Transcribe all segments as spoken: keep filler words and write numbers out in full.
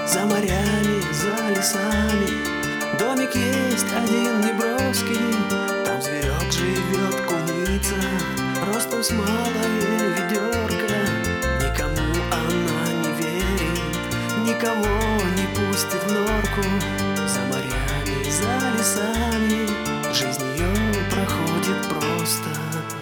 За морями, за лесами домик есть один неброский. Там зверек живет, куница, ростом с малое ведерко. Никому она не верит, никого не пустит в норку. За морями, за лесами жизнь ее проходит просто.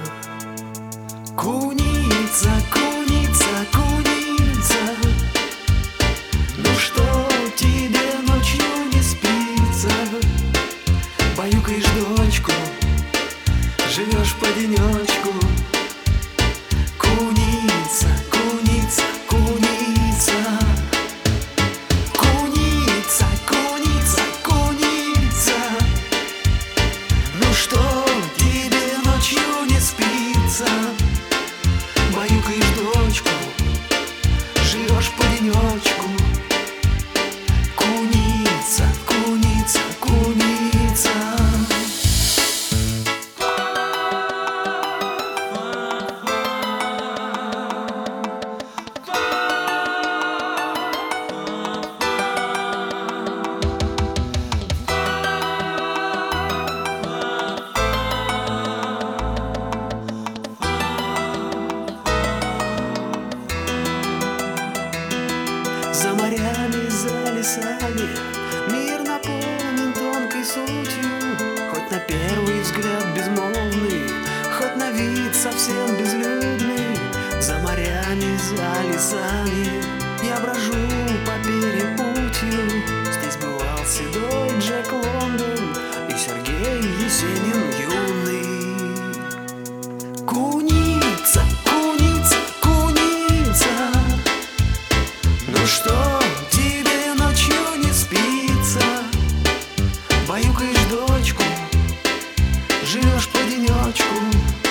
Куница, куница, куница, ну что тебе ночью не спится? Баюкаешь дочку, живешь по-денечку. Куница, куница, куница, куница, куница, куница, ну что тебе ночью не спится? Баюкаешь дочку, живешь по-денечку. Куница, куница, куница. За морями, за лесами мир наполнен тонкой сутью. Хоть на первый взгляд безмолвный, хоть на вид совсем безлюдный. За морями, за лесами я брожу по перепутью. Здесь бывал седой Джек Лондон и Сергей Есенин юный. Куница, куница, куница, ну что тебе ночью не спится? Баюкаешь дочку, живешь по денечку.